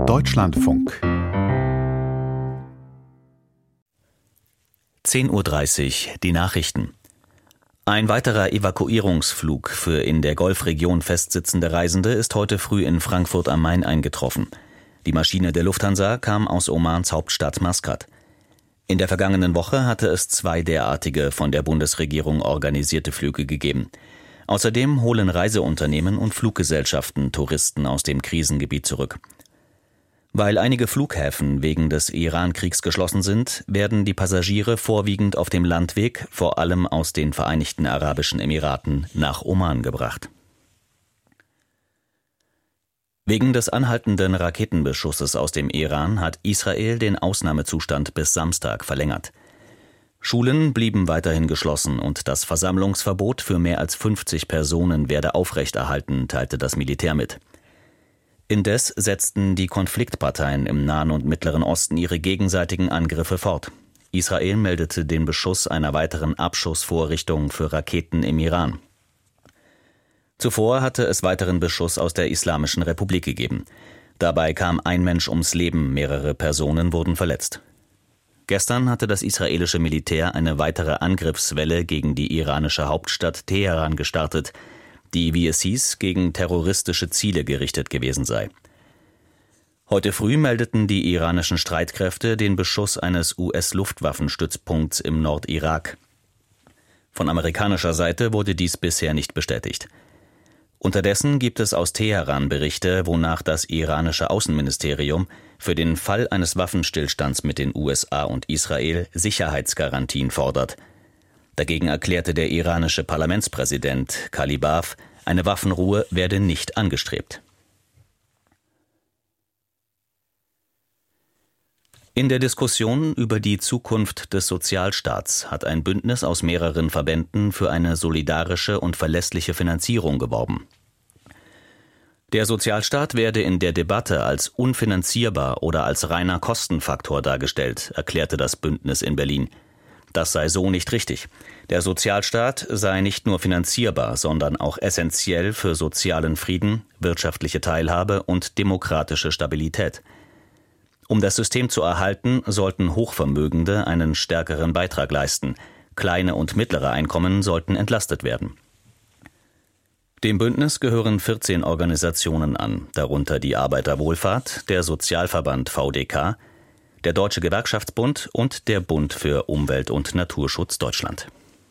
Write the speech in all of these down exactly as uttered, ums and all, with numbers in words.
Deutschlandfunk. zehn Uhr dreißig, die Nachrichten. Ein weiterer Evakuierungsflug für in der Golfregion festsitzende Reisende ist heute früh in Frankfurt am Main eingetroffen. Die Maschine der Lufthansa kam aus Omans Hauptstadt Maskat. In der vergangenen Woche hatte es zwei derartige von der Bundesregierung organisierte Flüge gegeben. Außerdem holen Reiseunternehmen und Fluggesellschaften Touristen aus dem Krisengebiet zurück. Weil einige Flughäfen wegen des Iran-Kriegs geschlossen sind, werden die Passagiere vorwiegend auf dem Landweg, vor allem aus den Vereinigten Arabischen Emiraten, nach Oman gebracht. Wegen des anhaltenden Raketenbeschusses aus dem Iran hat Israel den Ausnahmezustand bis Samstag verlängert. Schulen blieben weiterhin geschlossen und das Versammlungsverbot für mehr als fünfzig Personen werde aufrechterhalten, teilte das Militär mit. Indes setzten die Konfliktparteien im Nahen und Mittleren Osten ihre gegenseitigen Angriffe fort. Israel meldete den Beschuss einer weiteren Abschussvorrichtung für Raketen im Iran. Zuvor hatte es weiteren Beschuss aus der Islamischen Republik gegeben. Dabei kam ein Mensch ums Leben, mehrere Personen wurden verletzt. Gestern hatte das israelische Militär eine weitere Angriffswelle gegen die iranische Hauptstadt Teheran gestartet, die, wie es hieß, gegen terroristische Ziele gerichtet gewesen sei. Heute früh meldeten die iranischen Streitkräfte den Beschuss eines U S-Luftwaffenstützpunkts im Nordirak. Von amerikanischer Seite wurde dies bisher nicht bestätigt. Unterdessen gibt es aus Teheran Berichte, wonach das iranische Außenministerium für den Fall eines Waffenstillstands mit den U S A und Israel Sicherheitsgarantien fordert. Dagegen erklärte der iranische Parlamentspräsident Kalibaf, eine Waffenruhe werde nicht angestrebt. In der Diskussion über die Zukunft des Sozialstaats hat ein Bündnis aus mehreren Verbänden für eine solidarische und verlässliche Finanzierung geworben. Der Sozialstaat werde in der Debatte als unfinanzierbar oder als reiner Kostenfaktor dargestellt, erklärte das Bündnis in Berlin. Das sei so nicht richtig. Der Sozialstaat sei nicht nur finanzierbar, sondern auch essentiell für sozialen Frieden, wirtschaftliche Teilhabe und demokratische Stabilität. Um das System zu erhalten, sollten Hochvermögende einen stärkeren Beitrag leisten. Kleine und mittlere Einkommen sollten entlastet werden. Dem Bündnis gehören vierzehn Organisationen an, darunter die Arbeiterwohlfahrt, der Sozialverband V D K, der Deutsche Gewerkschaftsbund und der Bund für Umwelt- und Naturschutz Deutschland.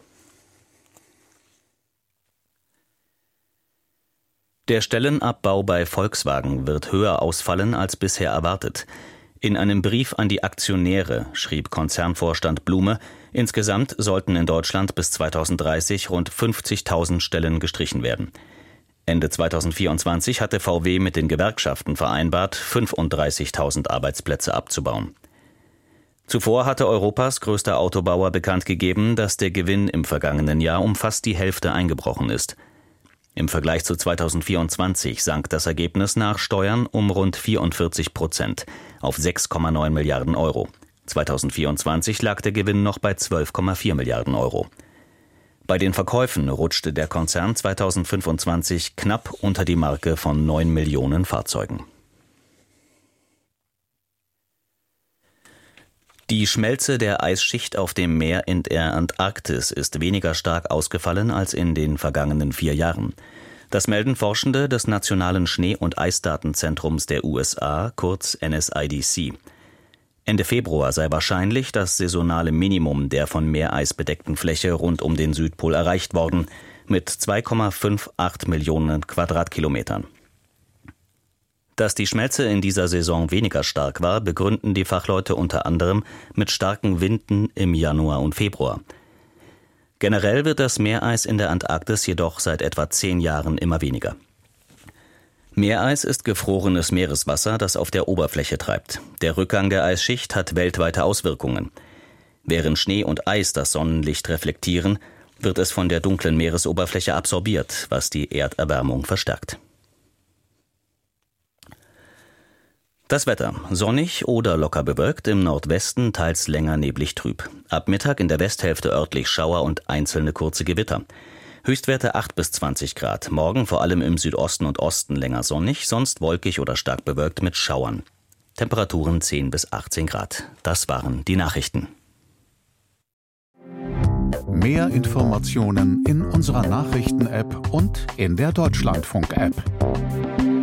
Der Stellenabbau bei Volkswagen wird höher ausfallen als bisher erwartet. In einem Brief an die Aktionäre schrieb Konzernvorstand Blume, insgesamt sollten in Deutschland bis zweitausenddreißig rund fünfzigtausend Stellen gestrichen werden. Ende zweitausendvierundzwanzig hatte V W mit den Gewerkschaften vereinbart, fünfunddreißigtausend Arbeitsplätze abzubauen. Zuvor hatte Europas größter Autobauer bekannt gegeben, dass der Gewinn im vergangenen Jahr um fast die Hälfte eingebrochen ist. Im Vergleich zu zweitausendvierundzwanzig sank das Ergebnis nach Steuern um rund vierundvierzig Prozent auf sechs Komma neun Milliarden Euro. zweitausendvierundzwanzig lag der Gewinn noch bei zwölf Komma vier Milliarden Euro. Bei den Verkäufen rutschte der Konzern zweitausendfünfundzwanzig knapp unter die Marke von neun Millionen Fahrzeugen. Die Schmelze der Eisschicht auf dem Meer in der Antarktis ist weniger stark ausgefallen als in den vergangenen vier Jahren. Das melden Forschende des Nationalen Schnee- und Eisdatenzentrums der U S A, kurz N S I D C. Ende Februar sei wahrscheinlich das saisonale Minimum der von Meereis bedeckten Fläche rund um den Südpol erreicht worden, mit zwei Komma achtundfünfzig Millionen Quadratkilometern. Dass die Schmelze in dieser Saison weniger stark war, begründen die Fachleute unter anderem mit starken Winden im Januar und Februar. Generell wird das Meereis in der Antarktis jedoch seit etwa zehn Jahren immer weniger. Meereis ist gefrorenes Meereswasser, das auf der Oberfläche treibt. Der Rückgang der Eisschicht hat weltweite Auswirkungen. Während Schnee und Eis das Sonnenlicht reflektieren, wird es von der dunklen Meeresoberfläche absorbiert, was die Erderwärmung verstärkt. Das Wetter: sonnig oder locker bewölkt, im Nordwesten teils länger neblig trüb. Ab Mittag in der Westhälfte örtlich Schauer und einzelne kurze Gewitter. Höchstwerte acht bis zwanzig Grad. Morgen vor allem im Südosten und Osten länger sonnig, sonst wolkig oder stark bewölkt mit Schauern. Temperaturen zehn bis achtzehn Grad. Das waren die Nachrichten. Mehr Informationen in unserer Nachrichten-App und in der Deutschlandfunk-App.